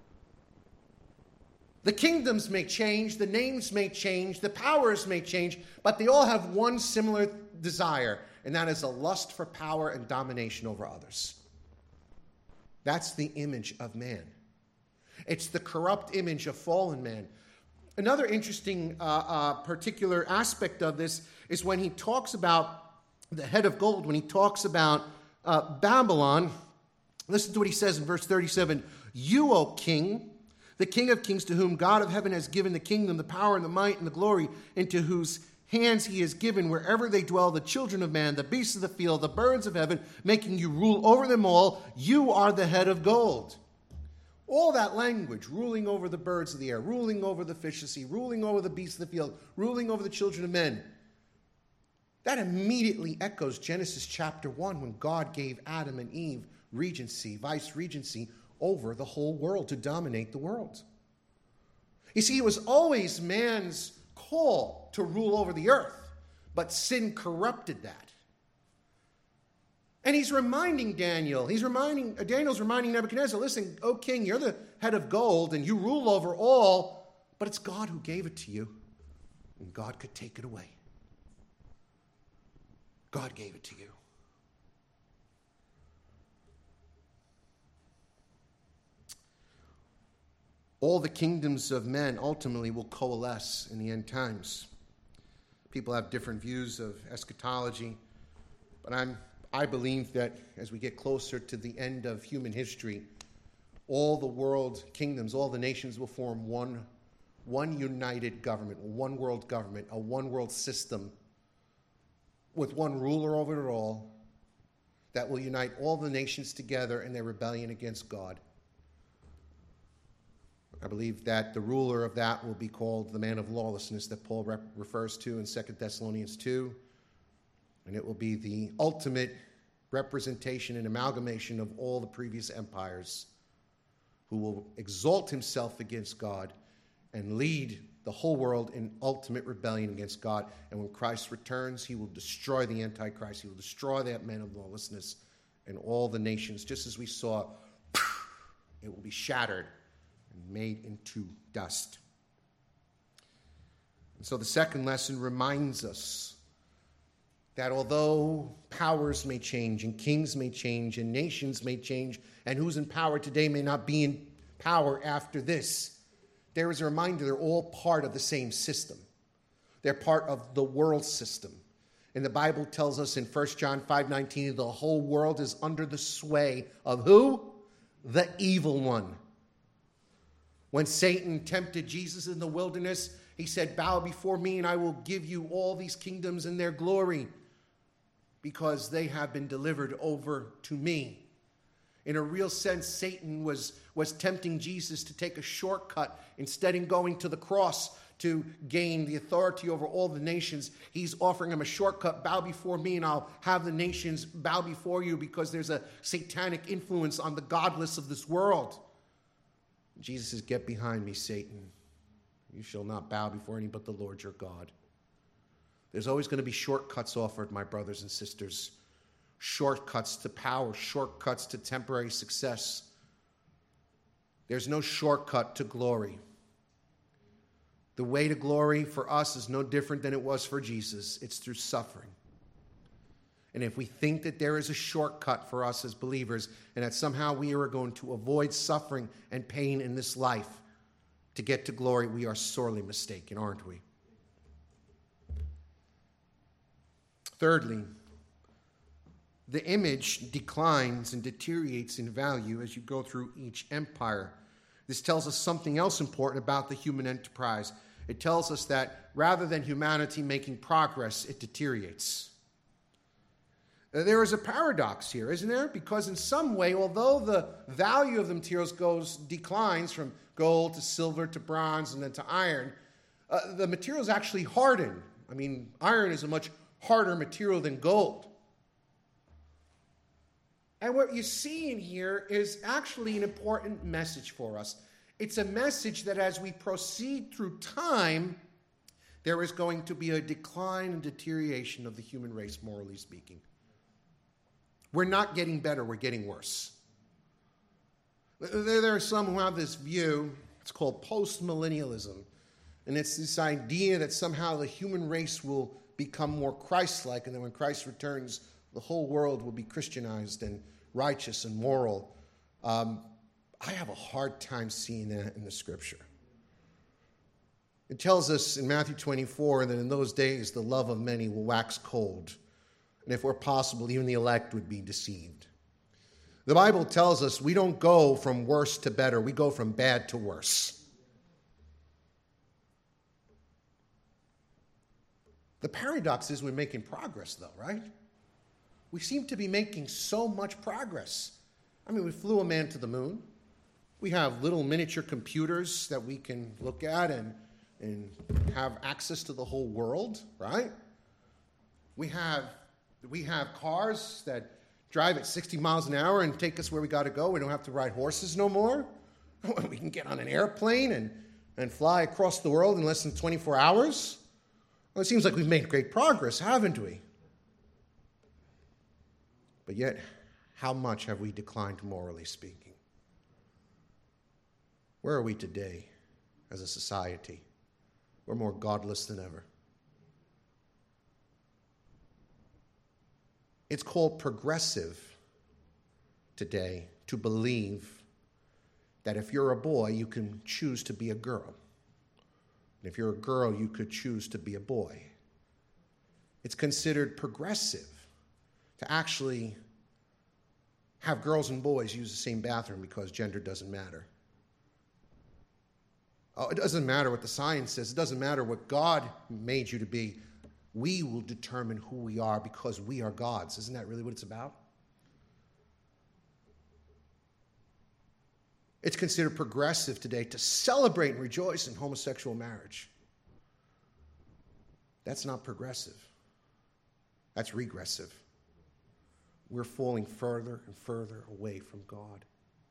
The kingdoms may change, the names may change, the powers may change, but they all have one similar desire, and that is a lust for power and domination over others. That's the image of man. It's the corrupt image of fallen man. Another interesting uh, uh, particular aspect of this is when he talks about the head of gold, when he talks about uh, Babylon. Listen to what he says in verse thirty-seven. You, O king, the King of kings, to whom God of heaven has given the kingdom, the power, and the might, and the glory, into whose hands he has given wherever they dwell, the children of man, the beasts of the field, the birds of heaven, making you rule over them all. You are the head of gold. All that language, ruling over the birds of the air, ruling over the fish of the sea, ruling over the beasts of the field, ruling over the children of men, that immediately echoes Genesis chapter one, when God gave Adam and Eve regency, vice-regency over the whole world, to dominate the world. You see, it was always man's call to rule over the earth, but sin corrupted that. And he's reminding Daniel, he's reminding, Daniel's reminding Nebuchadnezzar, listen, O king, you're the head of gold and you rule over all, but it's God who gave it to you, and God could take it away. God gave it to you. All the kingdoms of men ultimately will coalesce in the end times. People have different views of eschatology, but I'm, I believe that as we get closer to the end of human history, all the world kingdoms, all the nations will form one, one united government, one world government, a one world system with one ruler over it all that will unite all the nations together in their rebellion against God. I believe that the ruler of that will be called the man of lawlessness that Paul rep- refers to in Second Thessalonians two. And it will be the ultimate representation and amalgamation of all the previous empires, who will exalt himself against God and lead the whole world in ultimate rebellion against God. And when Christ returns, he will destroy the Antichrist. He will destroy that man of lawlessness, and all the nations, just as we saw, it will be shattered and made into dust. And so the second lesson reminds us that although powers may change and kings may change and nations may change, and who's in power today may not be in power after this, there is a reminder they're all part of the same system. They're part of the world system. And the Bible tells us in First John five nineteen, the whole world is under the sway of who? The evil one. When Satan tempted Jesus in the wilderness, he said, bow before me and I will give you all these kingdoms and their glory, because they have been delivered over to me. In a real sense, Satan was, was tempting Jesus to take a shortcut. Instead of going to the cross to gain the authority over all the nations, he's offering him a shortcut. Bow before me and I'll have the nations bow before you, because there's a satanic influence on the godless of this world. Jesus says, get behind me, Satan. You shall not bow before any but the Lord your God. There's always going to be shortcuts offered, my brothers and sisters. Shortcuts to power, shortcuts to temporary success. There's no shortcut to glory. The way to glory for us is no different than it was for Jesus. It's through suffering. And if we think that there is a shortcut for us as believers, and that somehow we are going to avoid suffering and pain in this life to get to glory, we are sorely mistaken, aren't we? Thirdly, the image declines and deteriorates in value as you go through each empire. This tells us something else important about the human enterprise. It tells us that rather than humanity making progress, it deteriorates. There is a paradox here, isn't there? Because in some way, although the value of the materials goes declines from gold to silver to bronze and then to iron, uh, the materials actually harden. I mean, iron is a much harder material than gold. And what you see in here is actually an important message for us. It's a message that as we proceed through time, there is going to be a decline and deterioration of the human race, morally speaking. We're not getting better, we're getting worse. There are some who have this view, it's called post-millennialism, and it's this idea that somehow the human race will become more Christ-like, and then when Christ returns, the whole world will be Christianized and righteous and moral. Um, I have a hard time seeing that in the Scripture. It tells us in Matthew twenty-four that in those days the love of many will wax cold, and if it were possible, even the elect would be deceived. The Bible tells us we don't go from worse to better, we go from bad to worse. The paradox is we're making progress, though, right? We seem to be making so much progress. I mean, we flew a man to the moon. We have little miniature computers that we can look at and, and have access to the whole world, right? We have, we have cars that drive at sixty miles an hour and take us where we got to go. We don't have to ride horses no more. We can get on an airplane and, and fly across the world in less than twenty-four hours. Well, it seems like we've made great progress, haven't we? But yet, how much have we declined morally speaking? Where are we today as a society? We're more godless than ever. It's called progressive today to believe that if you're a boy, you can choose to be a girl. And if you're a girl, you could choose to be a boy. It's considered progressive to actually have girls and boys use the same bathroom because gender doesn't matter. Oh, it doesn't matter what the science says. It doesn't matter what God made you to be. We will determine who we are because we are God's. Isn't that really what it's about? It's considered progressive today to celebrate and rejoice in homosexual marriage. That's not progressive. That's regressive. We're falling further and further away from God.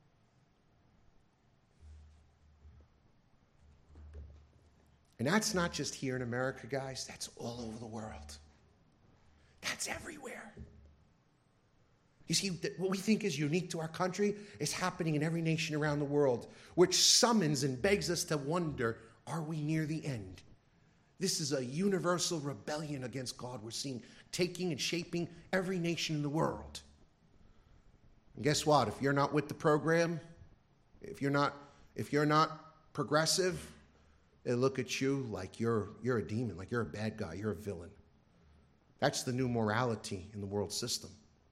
And that's not just here in America, guys. That's all over the world. That's everywhere. You see, what we think is unique to our country is happening in every nation around the world, which summons and begs us to wonder, are we near the end? This is a universal rebellion against God we're seeing taking and shaping every nation in the world. And guess what? If you're not with the program, if you're not, if you're not progressive, they look at you like you're, you're a demon, like you're a bad guy, you're a villain. That's the new morality in the world system.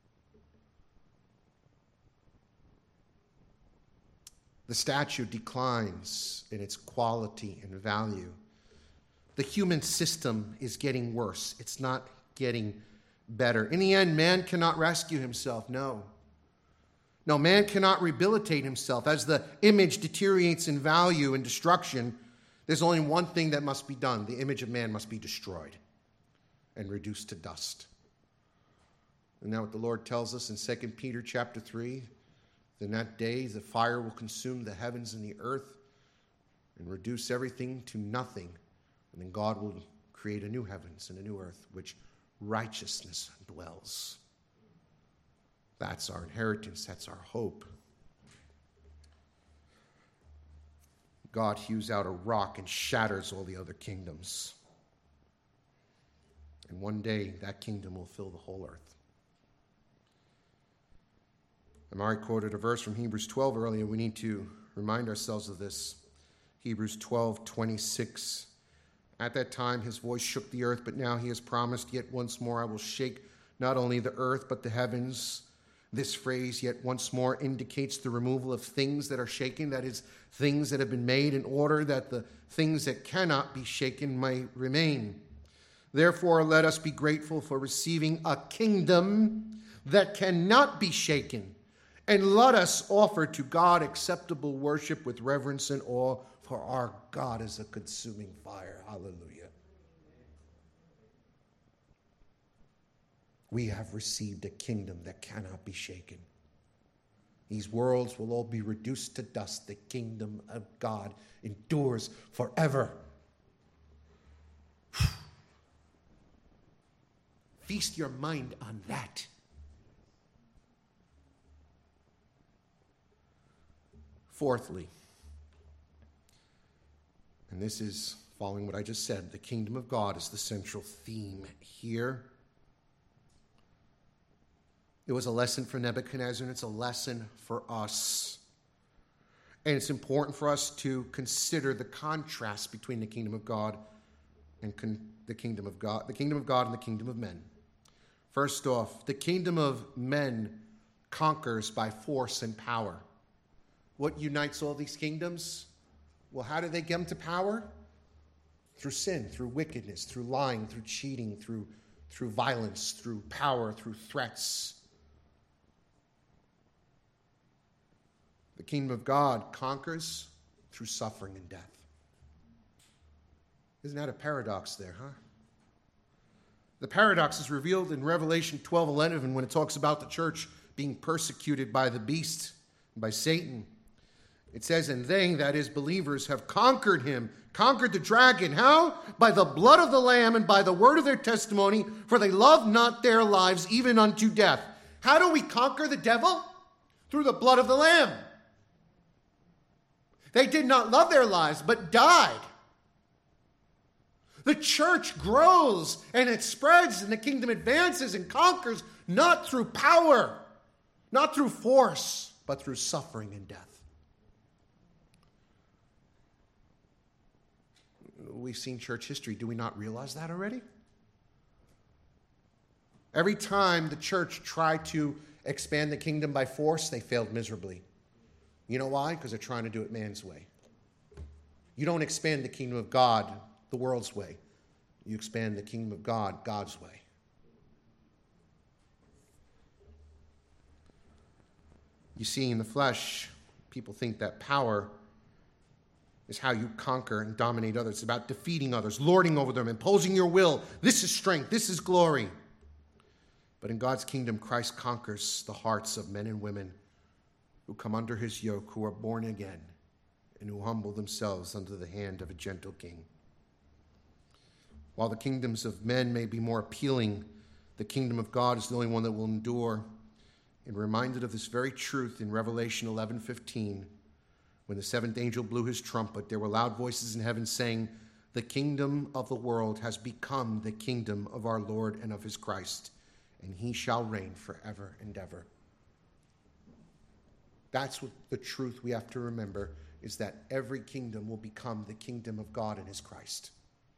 The statue declines in its quality and value. The human system is getting worse. It's not getting better. In the end, man cannot rescue himself. No. No, man cannot rehabilitate himself. As the image deteriorates in value and destruction, there's only one thing that must be done. The image of man must be destroyed and reduced to dust. And now what the Lord tells us in Second Peter chapter three, in that day the fire will consume the heavens and the earth and reduce everything to nothing. And then God will create a new heavens and a new earth, which righteousness dwells. That's our inheritance. That's our hope. God hews out a rock and shatters all the other kingdoms. And one day, that kingdom will fill the whole earth. Amari quoted a verse from Hebrews twelve earlier. We need to remind ourselves of this. Hebrews twelve twenty-six. At that time, his voice shook the earth, but now he has promised, yet once more I will shake not only the earth, but the heavens. This phrase, yet once more, indicates the removal of things that are shaken, that is, things that have been made in order that the things that cannot be shaken might remain. Therefore, let us be grateful for receiving a kingdom that cannot be shaken, And let us offer to God acceptable worship with reverence and awe, for our God is a consuming fire. Hallelujah. We have received a kingdom that cannot be shaken. These worlds will all be reduced to dust. The kingdom of God endures forever. Feast your mind on that. Fourthly, and this is following what I just said, the kingdom of God is the central theme here. It was a lesson for Nebuchadnezzar, and it's a lesson for us. And it's important for us to consider the contrast between the kingdom of God and con- the kingdom of God, the kingdom of God and the kingdom of men. First off, the kingdom of men conquers by force and power. What unites all these kingdoms? Well, how do they get them to power? Through sin, through wickedness, through lying, through cheating, through, through violence, through power, through threats. The kingdom of God conquers through suffering and death. Isn't that a paradox there, huh? The paradox is revealed in Revelation twelve eleven when it talks about the church being persecuted by the beast, by Satan. It says, and they, that is believers, have conquered him, conquered the dragon. How? By the blood of the Lamb and by the word of their testimony, for they love not their lives even unto death. How do we conquer the devil? Through the blood of the Lamb. They did not love their lives, but died. The church grows and it spreads and the kingdom advances and conquers, not through power, not through force, but through suffering and death. We've seen church history. Do we not realize that already? Every time the church tried to expand the kingdom by force, they failed miserably. You know why? Because they're trying to do it man's way. You don't expand the kingdom of God the world's way. You expand the kingdom of God God's way. You see, in the flesh, people think that power is how you conquer and dominate others. It's about defeating others, lording over them, imposing your will. This is strength. This is glory. But in God's kingdom, Christ conquers the hearts of men and women who come under his yoke, who are born again, and who humble themselves under the hand of a gentle king. While the kingdoms of men may be more appealing, the kingdom of God is the only one that will endure. And reminded of this very truth in Revelation eleven fifteen, when the seventh angel blew his trumpet, there were loud voices in heaven saying, the kingdom of the world has become the kingdom of our Lord and of his Christ, and he shall reign forever and ever. That's what the truth we have to remember, is that every kingdom will become the kingdom of God and his Christ.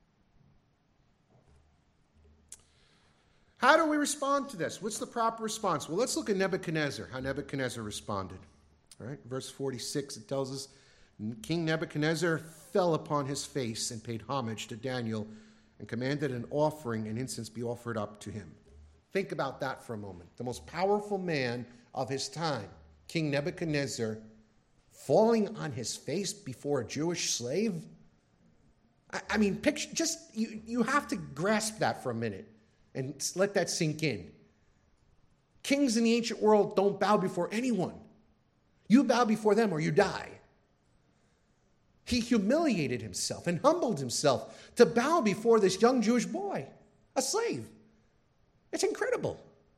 How do we respond to this? What's the proper response? Well, let's look at Nebuchadnezzar, how Nebuchadnezzar responded. All right, verse forty-six, it tells us, King Nebuchadnezzar fell upon his face and paid homage to Daniel and commanded an offering and incense be offered up to him. Think about that for a moment. The most powerful man of his time, King Nebuchadnezzar, falling on his face before a Jewish slave. I, I mean, picture, just you, you have to grasp that for a minute and let that sink in. Kings in the ancient world don't bow before anyone. You bow before them or you die. He humiliated himself and humbled himself to bow before this young Jewish boy, a slave. It's incredible.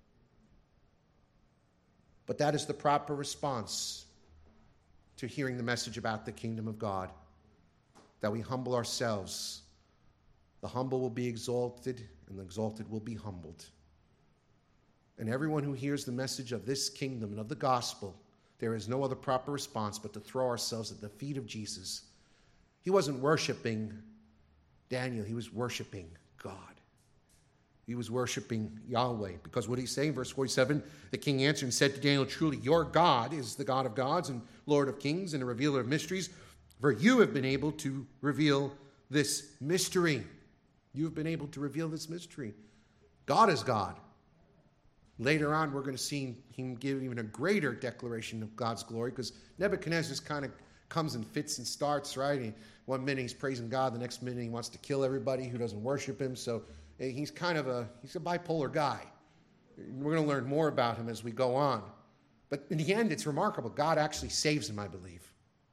But that is the proper response to hearing the message about the kingdom of God, that we humble ourselves. The humble will be exalted, and the exalted will be humbled. And everyone who hears the message of this kingdom and of the gospel, there is no other proper response but to throw ourselves at the feet of Jesus. He wasn't worshiping Daniel. He was worshiping God. He was worshiping Yahweh. Because what did he say? Verse forty-seven, the king answered and said to Daniel, truly, your God is the God of gods and Lord of kings and a revealer of mysteries. For you have been able to reveal this mystery. You've been able to reveal this mystery. God is God. Later on, we're going to see him give even a greater declaration of God's glory, because Nebuchadnezzar just kind of comes and fits and starts, right? He, one minute he's praising God, the next minute he wants to kill everybody who doesn't worship him. So he's kind of a, he's a bipolar guy. We're going to learn more about him as we go on. But in the end, it's remarkable. God actually saves him, I believe.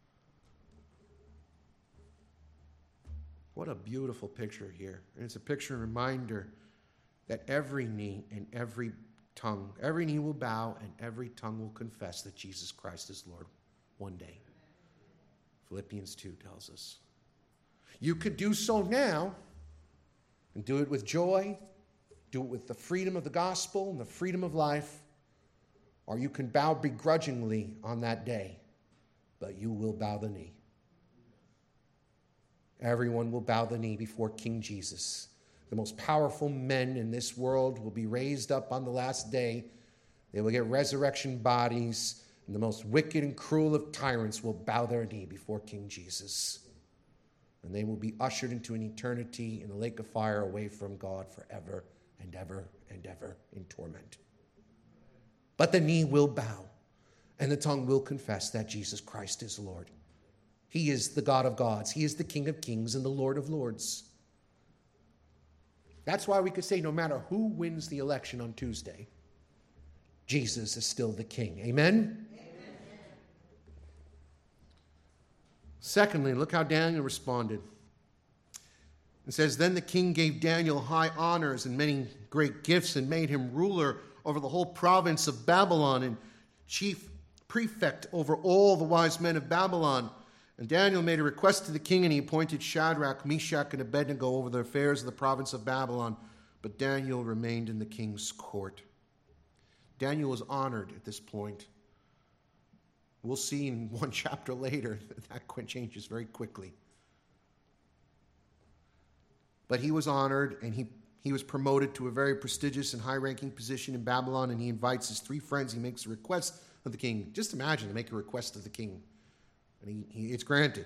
What a beautiful picture here. And it's a picture and reminder that every knee and every tongue, every knee will bow and every tongue will confess that Jesus Christ is Lord one day. Philippians two tells us. You could do so now and do it with joy, do it with the freedom of the gospel and the freedom of life, or you can bow begrudgingly on that day, but you will bow the knee. Everyone will bow the knee before King Jesus. The most powerful men in this world will be raised up on the last day. They will get resurrection bodies, and the most wicked and cruel of tyrants will bow their knee before King Jesus. And they will be ushered into an eternity in the lake of fire away from God forever and ever and ever in torment. But the knee will bow, and the tongue will confess that Jesus Christ is Lord. He is the God of gods. He is the King of kings and the Lord of lords. That's why we could say no matter who wins the election on Tuesday, Jesus is still the King. Amen? Amen. Secondly, look how Daniel responded. It says, then the king gave Daniel high honors and many great gifts and made him ruler over the whole province of Babylon and chief prefect over all the wise men of Babylon. And Daniel made a request to the king, and he appointed Shadrach, Meshach, and Abednego over the affairs of the province of Babylon. But Daniel remained in the king's court. Daniel was honored at this point. We'll see in one chapter later that that changes very quickly. But he was honored, and he, he was promoted to a very prestigious and high-ranking position in Babylon, and he invites his three friends. He makes a request of the king. Just imagine to make a request of the king. And he, he, it's granted.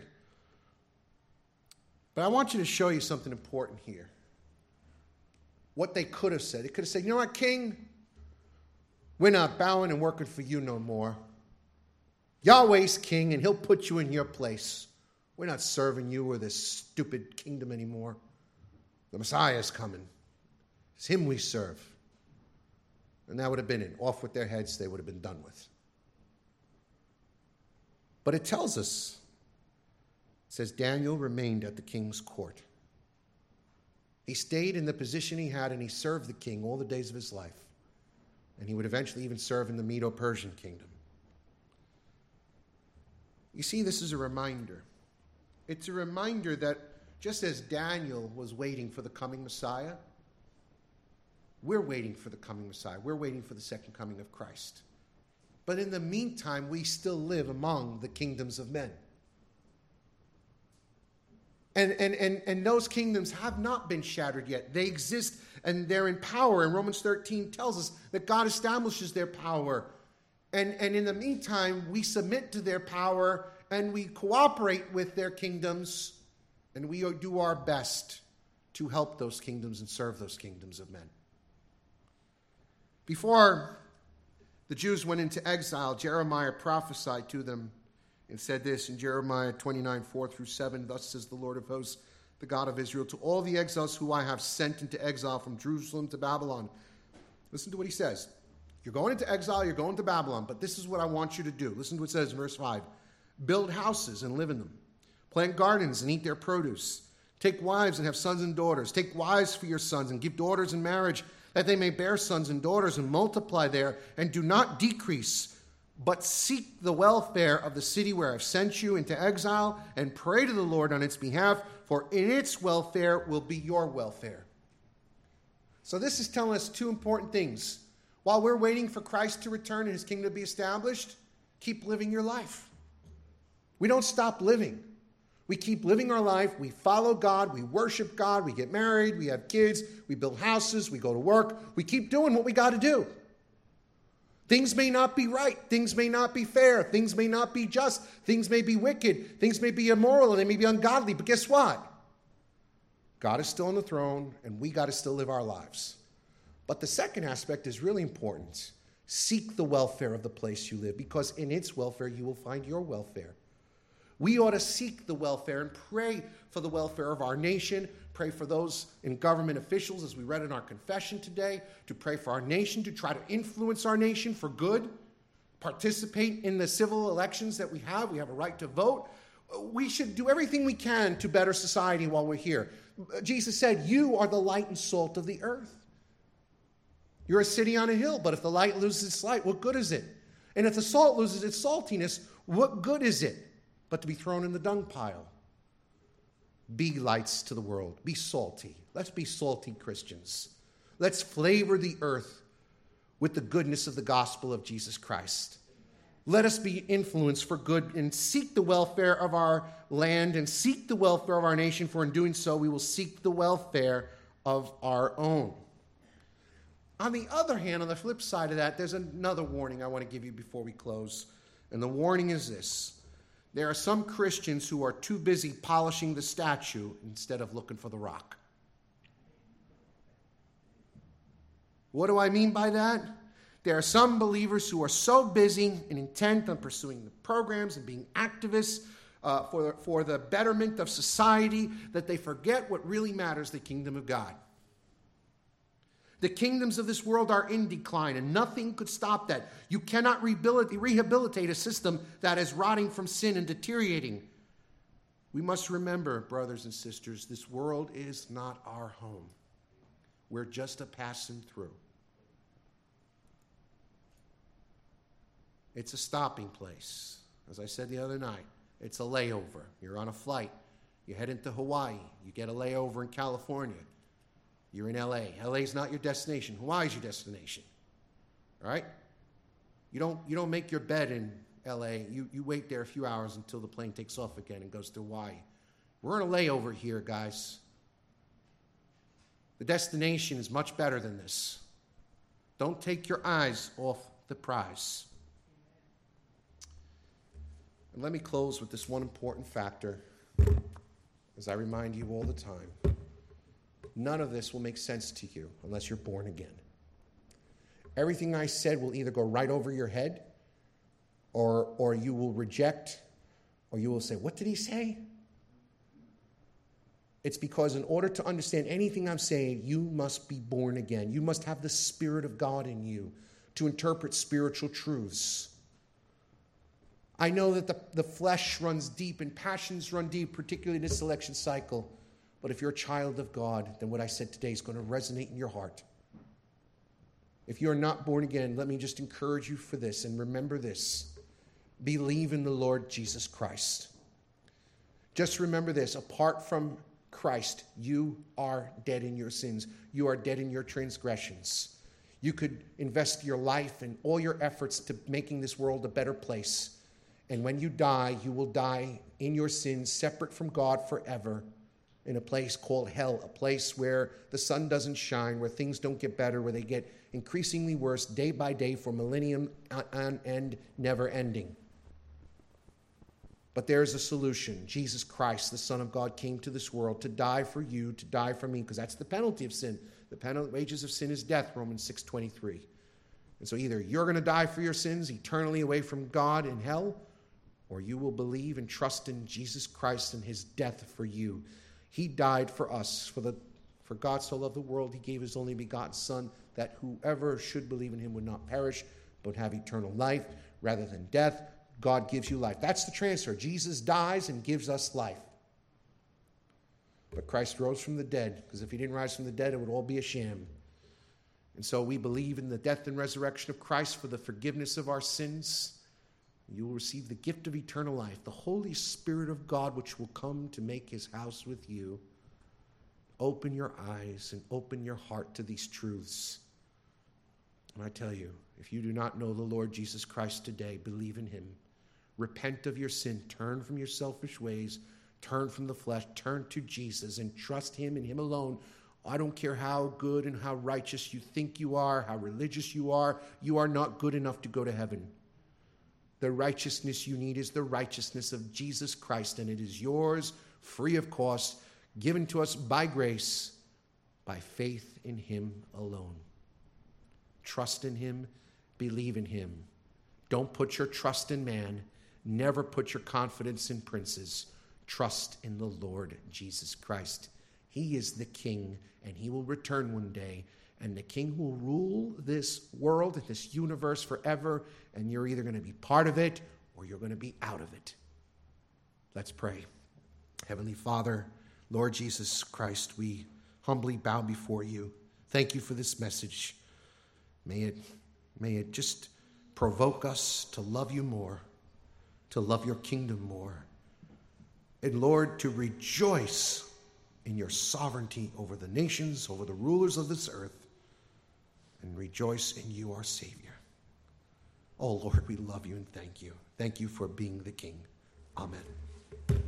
But I want you to show you something important here. What they could have said. They could have said, you know what, king? We're not bowing and working for you no more. Yahweh's king, and he'll put you in your place. We're not serving you or this stupid kingdom anymore. The Messiah's coming. It's him we serve. And that would have been it. Off with their heads, they would have been done with. But it tells us, it says Daniel remained at the king's court. He stayed in the position he had, and he served the king all the days of his life. And he would eventually even serve in the Medo-Persian kingdom. You see, this is a reminder. It's a reminder that just as Daniel was waiting for the coming Messiah, we're waiting for the coming Messiah. We're waiting for the second coming of Christ. But in the meantime, we still live among the kingdoms of men. And, and, and, and those kingdoms have not been shattered yet. They exist and they're in power. And Romans thirteen tells us that God establishes their power. And, and in the meantime, we submit to their power and we cooperate with their kingdoms. And we do our best to help those kingdoms and serve those kingdoms of men. Before the Jews went into exile, Jeremiah prophesied to them and said this in Jeremiah twenty-nine, four through seven, thus says the Lord of hosts, the God of Israel, to all the exiles who I have sent into exile from Jerusalem to Babylon. Listen to what he says. You're going into exile, you're going to Babylon, but this is what I want you to do. Listen to what it says in verse five. Build houses and live in them. Plant gardens and eat their produce. Take wives and have sons and daughters. Take wives for your sons and give daughters in marriage, that they may bear sons and daughters and multiply there, and do not decrease, but seek the welfare of the city where I've sent you into exile, and pray to the Lord on its behalf, for in its welfare will be your welfare. So this is telling us two important things. While we're waiting for Christ to return and his kingdom to be established, keep living your life. We don't stop living. We keep living our life. We follow God. We worship God. We get married. We have kids. We build houses. We go to work. We keep doing what we got to do. Things may not be right. Things may not be fair. Things may not be just. Things may be wicked. Things may be immoral and they may be ungodly. But guess what? God is still on the throne and we got to still live our lives. But the second aspect is really important. Seek the welfare of the place you live, because in its welfare you will find your welfare. We ought to seek the welfare and pray for the welfare of our nation, pray for those in government officials, as we read in our confession today, to pray for our nation, to try to influence our nation for good, participate in the civil elections that we have. We have a right to vote. We should do everything we can to better society while we're here. Jesus said, you are the light and salt of the earth. You're a city on a hill, but if the light loses its light, what good is it? And if the salt loses its saltiness, what good is it but to be thrown in the dung pile? Be lights to the world. Be salty. Let's be salty Christians. Let's flavor the earth with the goodness of the gospel of Jesus Christ. Let us be influenced for good and seek the welfare of our land and seek the welfare of our nation, for in doing so we will seek the welfare of our own. On the other hand, on the flip side of that, there's another warning I want to give you before we close. And the warning is this. There are some Christians who are too busy polishing the statue instead of looking for the rock. What do I mean by that? There are some believers who are so busy and intent on pursuing the programs and being activists uh, for, the, for the betterment of society that they forget what really matters, the kingdom of God. The kingdoms of this world are in decline, and nothing could stop that. You cannot rehabilitate a system that is rotting from sin and deteriorating. We must remember, brothers and sisters, this world is not our home. We're just a passing through. It's a stopping place. As I said the other night, it's a layover. You're on a flight. You head into Hawaii. You get a layover in California. You're in L A. L A is not your destination. Hawaii is your destination. All right? You don't, you don't make your bed in L A. You, you wait there a few hours until the plane takes off again and goes to Hawaii. We're in a layover here, guys. The destination is much better than this. Don't take your eyes off the prize. And let me close with this one important factor, as I remind you all the time. None of this will make sense to you unless you're born again. Everything I said will either go right over your head, or, or you will reject, or you will say, what did he say? It's because in order to understand anything I'm saying, you must be born again. You must have the Spirit of God in you to interpret spiritual truths. I know that the, the flesh runs deep and passions run deep, particularly in this election cycle. But if you're a child of God, then what I said today is going to resonate in your heart. If you're not born again, let me just encourage you for this, and remember this. Believe in the Lord Jesus Christ. Just remember this. Apart from Christ, you are dead in your sins. You are dead in your transgressions. You could invest your life and all your efforts to making this world a better place. And when you die, you will die in your sins, separate from God forever, in a place called hell, a place where the sun doesn't shine, where things don't get better, where they get increasingly worse day by day for millennium on end, never ending. But there's a solution. Jesus Christ, the Son of God, came to this world to die for you, to die for me, because that's the penalty of sin. The penalty, wages of sin is death, Romans six twenty-three. And so either you're going to die for your sins eternally away from God in hell, or you will believe and trust in Jesus Christ and his death for you. He died for us. For the for God so loved the world, he gave his only begotten Son, that whoever should believe in him would not perish, but have eternal life. Rather than death, God gives you life. That's the transfer. Jesus dies and gives us life. But Christ rose from the dead, because if he didn't rise from the dead, it would all be a sham. And so we believe in the death and resurrection of Christ for the forgiveness of our sins. You will receive the gift of eternal life, the Holy Spirit of God, which will come to make his house with you. Open your eyes and open your heart to these truths. And I tell you, if you do not know the Lord Jesus Christ today, believe in him. Repent of your sin. Turn from your selfish ways. Turn from the flesh. Turn to Jesus and trust him and him alone. I don't care how good and how righteous you think you are, how religious you are. You are not good enough to go to heaven. The righteousness you need is the righteousness of Jesus Christ, and it is yours free of cost, given to us by grace, by faith in him alone. Trust in him. Believe in him. Don't put your trust in man. Never put your confidence in princes. Trust in the Lord Jesus Christ. He is the king, and he will return one day. And the king will rule this world and this universe forever, and you're either going to be part of it or you're going to be out of it. Let's pray. Heavenly Father, Lord Jesus Christ, we humbly bow before you. Thank you for this message. May it, may it just provoke us to love you more, to love your kingdom more, and Lord, to rejoice in your sovereignty over the nations, over the rulers of this earth, and rejoice in you, our Savior. Oh Lord, we love you and thank you. Thank you for being the King. Amen.